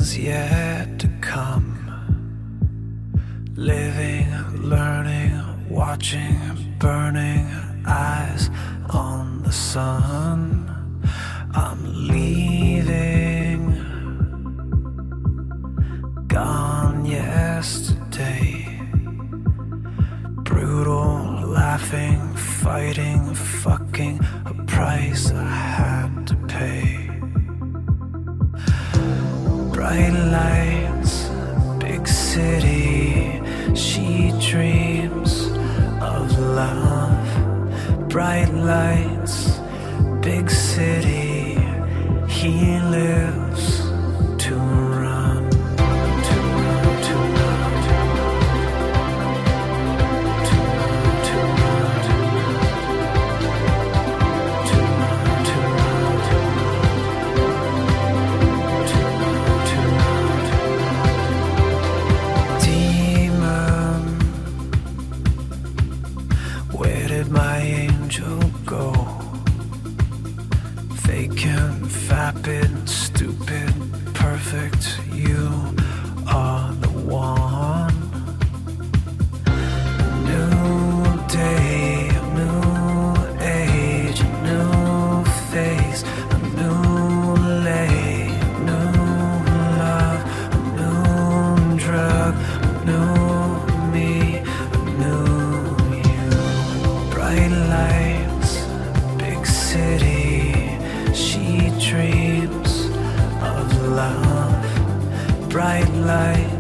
things yet to come. Living, learning, watching, burning eyes on the sun. I'm leaving, gone yesterday. Brutal, laughing, fighting, fucking, a price I had to pay. Bright lights, big city, she dreams of love. Bright lights, big city, he lives to run, to run, to run, to run, to run, to run, to run, to run, to run, to run. Demon, where did my angel go? Vacant, vapid, stupid, perfect, you are the one. A new day, a new age, a new face, a new lay, a new love, a new drug, a new me, a new you. Bright lights, big city, she dreams of love. Bright light,